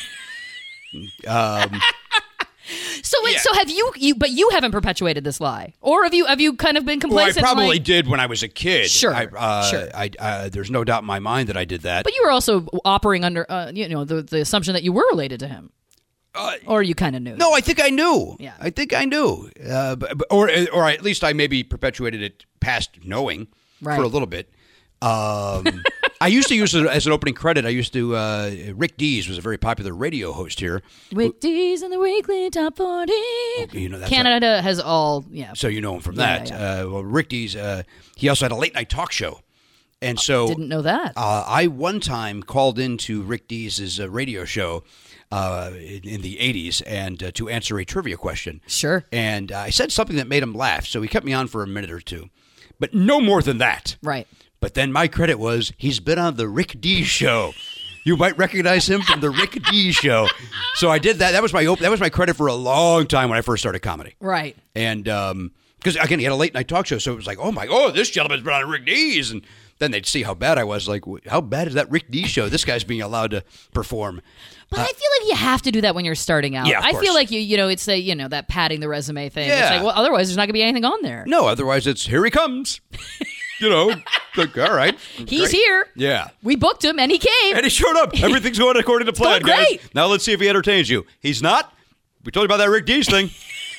So have but you haven't perpetuated this lie, or have you kind of been complacent? Well, I probably did when I was a kid. Sure, sure. There's no doubt in my mind that I did that. But you were also operating under, the assumption that you were related to him, or you kind of knew. No, I think I knew. Yeah, I think I knew, or at least I maybe perpetuated it past knowing for a little bit. I used to use it as an opening credit. I used to, Rick Dees was a very popular radio host here. Rick Dees in the weekly top 40. That's Canada has all, So you know him from that. Yeah. Well, Rick Dees, he also had a late night talk show. And so. Didn't know that. I one time called into Rick Dees' radio show in the 80s and to answer a trivia question. Sure. And I said something that made him laugh. So he kept me on for a minute or two. But no more than that. Right. But then my credit was, he's been on the Rick Dees show. You might recognize him from the Rick Dees show. So I did that. That was my credit for a long time when I first started comedy. Right. And because again, he had a late night talk show, so it was like, oh, this gentleman's been on Rick Dees, and then they'd see how bad I was. Like, how bad is that Rick Dees show? This guy's being allowed to perform. But I feel like you have to do that when you're starting out. Yeah, of course. I feel like it's that patting the resume thing. Yeah. It's like, well, otherwise there's not going to be anything on there. No, otherwise it's here he comes. Like, all right. He's here. Yeah. We booked him and he came. And he showed up. Everything's going according to plan, guys. Now let's see if he entertains you. He's not. We told you about that Rick Dees thing.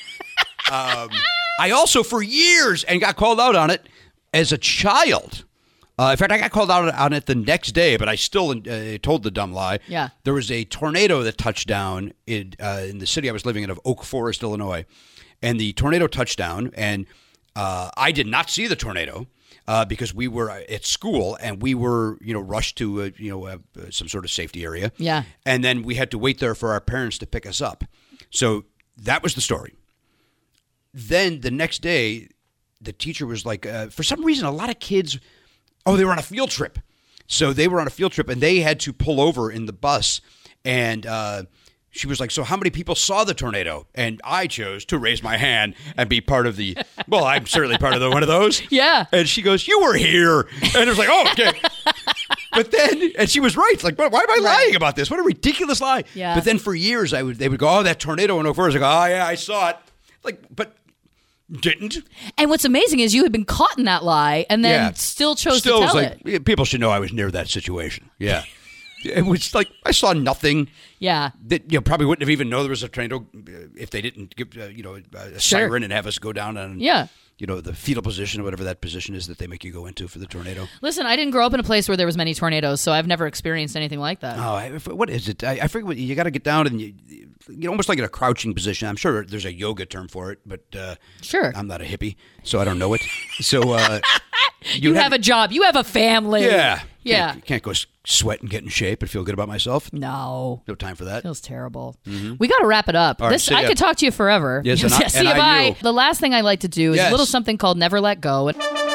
I also, for years, and got called out on it as a child. In fact, I got called out on it the next day, but I still told the dumb lie. Yeah. There was a tornado that touched down in the city I was living in of Oak Forest, Illinois. And the tornado touched down, and I did not see the tornado. Because we were at school and we were, rushed to, some sort of safety area. Yeah. And then we had to wait there for our parents to pick us up. So that was the story. Then the next day, the teacher was like, for some reason, a lot of kids, they were on a field trip. So they were on a field trip and they had to pull over in the bus. And she was like, so how many people saw the tornado? And I chose to raise my hand and be part of I'm certainly part of one of those. Yeah. And she goes, you were here. And it was like, oh, okay. But then, and she was right. It's like, why am I lying about this? What a ridiculous lie. Yeah. But then for years, they would go, that tornado went over. I was like, oh, yeah, I saw it. Like, but didn't. And what's amazing is you had been caught in that lie and then still chose to tell it. People should know I was near that situation. Yeah. It was like, I saw nothing. Yeah. That probably wouldn't have even known there was a tornado if they didn't give a siren and have us go down on. Yeah. the fetal position or whatever that position is that they make you go into for the tornado. Listen, I didn't grow up in a place where there was many tornadoes, so I've never experienced anything like that. Oh, what is it? I forget. You got to get down and you almost like in a crouching position. I'm sure there's a yoga term for it, but sure, I'm not a hippie, so I don't know it. So you have a job, you have a family. Yeah. You can't go sweat and get in shape and feel good about myself. No time for that. Feels terrible. We got to wrap it up. Right, I could talk to you forever. Yes, see you. Bye. The last thing I like to do is a little something called Never Let Go.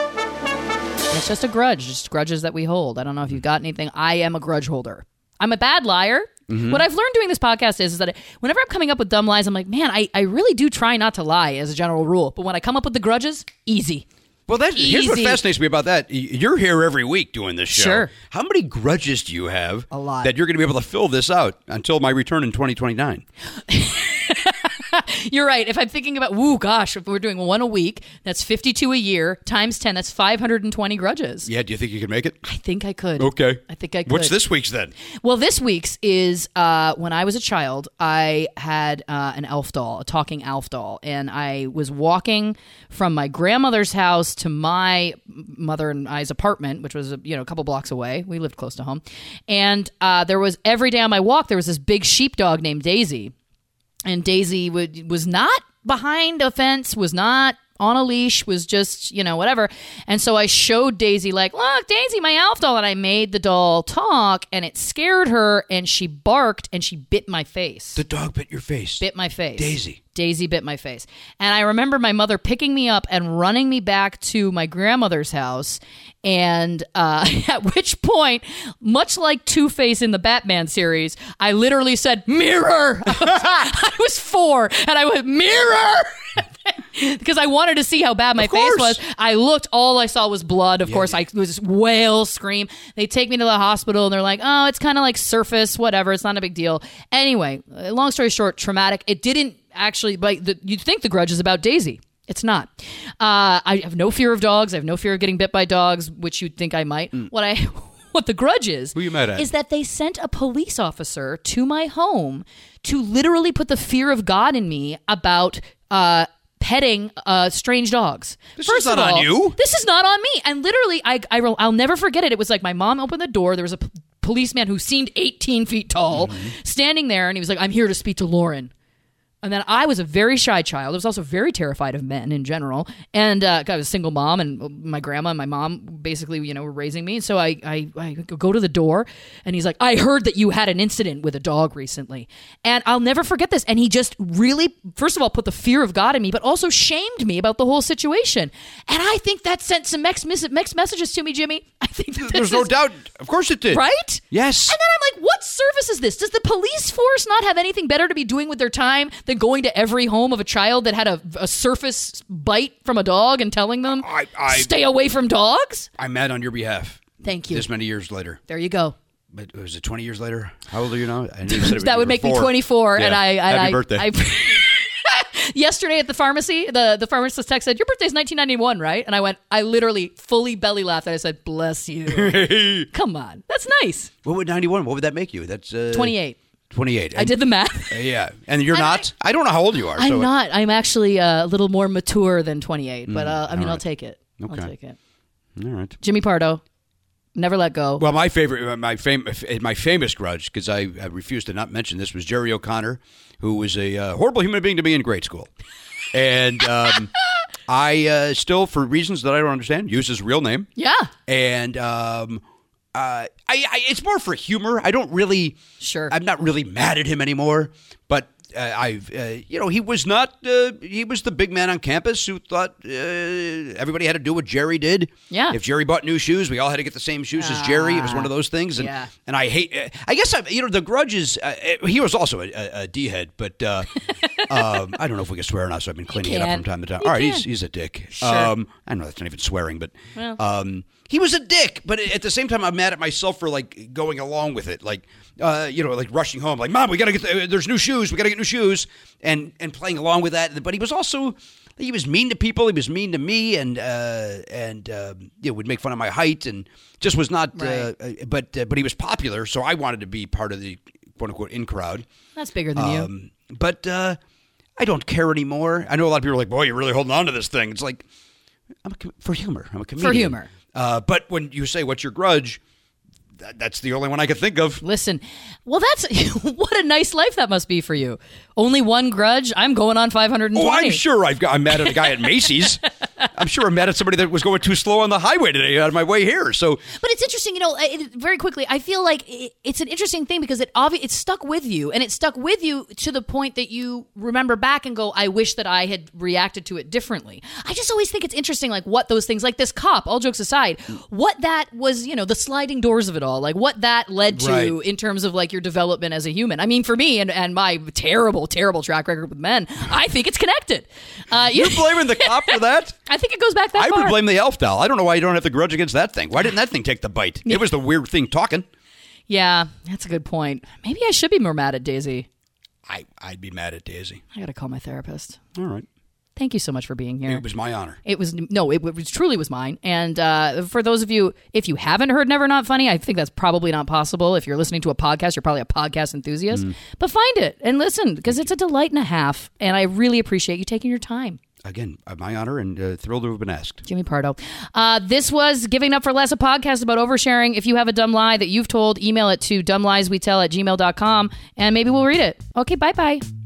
It's just a grudge, just grudges that we hold. I don't know if you've got anything. I am a grudge holder. I'm a bad liar. What I've learned doing this podcast is that whenever I'm coming up with dumb lies, I'm like, man, I really do try not to lie as a general rule. But when I come up with the grudges, easy. Well, here's what fascinates me about that. You're here every week doing this show. Sure. How many grudges do you have? A lot. That you're going to be able to fill this out until my return in 2029? You're right. If I'm thinking about, if we're doing one a week, that's 52 a year, times 10, that's 520 grudges. Yeah, do you think you can make it? I think I could. Okay. I think I could. What's this week's then? Well, this week's is when I was a child, I had an elf doll, a talking elf doll, and I was walking from my grandmother's house to my mother and I's apartment, which was a couple blocks away. We lived close to home. And there was, every day on my walk, there was this big sheepdog named Daisy. And Daisy was not behind a fence, was not on a leash, was just, whatever. And so I showed Daisy, like, look, Daisy, my elf doll. And I made the doll talk, and it scared her, and she barked, and she bit my face. The dog bit your face? Bit my face. Daisy bit my face. And I remember my mother picking me up and running me back to my grandmother's house. And at which point, much like Two-Face in the Batman series, I literally said, mirror! I was 4, and I went, mirror! Because I wanted to see how bad my face was. I looked, all I saw was blood. Of course, I was wail, scream. They take me to the hospital, and they're like, oh, it's kind of like surface, whatever. It's not a big deal. Anyway, long story short, traumatic. It didn't actually, you'd think the grudge is about Daisy. It's not. I have no fear of dogs. I have no fear of getting bit by dogs, which you'd think I might. What the grudge is, who you mad at? Is that they sent a police officer to my home to literally put the fear of God in me about petting strange dogs. This is not on you. This is not on me. And literally, I'll never forget it. It was like my mom opened the door. There was a policeman who seemed 18 feet tall standing there, and he was like, I'm here to speak to Lauren. And then I was a very shy child. I was also very terrified of men in general. And I was a single mom, and my grandma and my mom basically, were raising me. So I go to the door, and he's like, I heard that you had an incident with a dog recently. And I'll never forget this. And he just really, first of all, put the fear of God in me, but also shamed me about the whole situation. And I think that sent some mixed messages to me, Jimmy. I think there's no doubt. Of course it did. Right? Yes. And then I'm like, what service is this? Does the police force not have anything better to be doing with their time than going to every home of a child that had a surface bite from a dog and telling them, stay away from dogs? I'm mad on your behalf. Thank you. This many years later. There you go. But was it 20 years later? How old are you now? That would make me 24. Yeah. And Happy birthday. Yesterday at the pharmacy, the pharmacist text said, your birthday's 1991, right? And I went, I literally fully belly laughed. And I said, bless you. Come on. That's nice. What would 91? What would that make you? That's 28. 28. I did the math. Yeah. And you're not? I don't know how old you are. I'm not. I'm actually a little more mature than 28. But I'll take it. Okay. I'll take it. All right. Jimmy Pardo. Never let go. Well, my famous grudge, because I refused to not mention this, was Jerry O'Connor, who was a horrible human being to me in grade school. And I still, for reasons that I don't understand, use his real name. Yeah. And it's more for humor. I don't really. Sure. I'm not really mad at him anymore. But he was not. He was the big man on campus who thought everybody had to do what Jerry did. Yeah. If Jerry bought new shoes, we all had to get the same shoes as Jerry. It was one of those things. And and I hate. I guess the grudge is. He was also a D-head, but I don't know if we can swear or not. So I've been cleaning it up from time to time. All right, he's a dick. Sure. I know that's not even swearing, but he was a dick. But at the same time, I'm mad at myself for like going along with it, like rushing home, like, Mom, we gotta get. There's new shoes. We gotta get new shoes, and playing along with that. But he was also. He was mean to people. He was mean to me, and would make fun of my height, and just was not. Right. But he was popular, so I wanted to be part of the quote unquote in crowd. That's bigger than you. But I don't care anymore. I know a lot of people are like, "Boy, you're really holding on to this thing." It's like, For humor. I'm a comedian. For humor. But when you say, what's your grudge? That's the only one I could think of. Listen, well, what a nice life that must be for you. Only one grudge? I'm going on 520. Oh, I'm sure I'm mad at a guy at Macy's. I'm sure I'm mad at somebody that was going too slow on the highway today out of my way here. So, but it's interesting, very quickly, I feel like it's an interesting thing because it stuck with you, and it stuck with you to the point that you remember back and go, I wish that I had reacted to it differently. I just always think it's interesting, like what those things, like this cop, all jokes aside, what that was, the sliding doors of it all, like what that led to in terms of like your development as a human. I mean, for me and my terrible, terrible track record with men, I think it's connected. You're blaming the cop for that? I think it goes back that far. I would blame the elf doll. I don't know why you don't have the grudge against that thing. Why didn't that thing take the bite? It was the weird thing talking. Yeah, that's a good point. Maybe I should be more mad at Daisy. I'd be mad at Daisy. I got to call my therapist. All right. Thank you so much for being here. It was my honor. It truly was mine. And for those of you, if you haven't heard Never Not Funny, I think that's probably not possible. If you're listening to a podcast, you're probably a podcast enthusiast. But find it and listen, because it's a delight and a half. And I really appreciate you taking your time. Again, my honor, and thrilled to have been asked. Jimmy Pardo. This was Giving Up for Less, a podcast about oversharing. If you have a dumb lie that you've told, email it to dumblieswetell@gmail.com, and maybe we'll read it. Okay, bye-bye.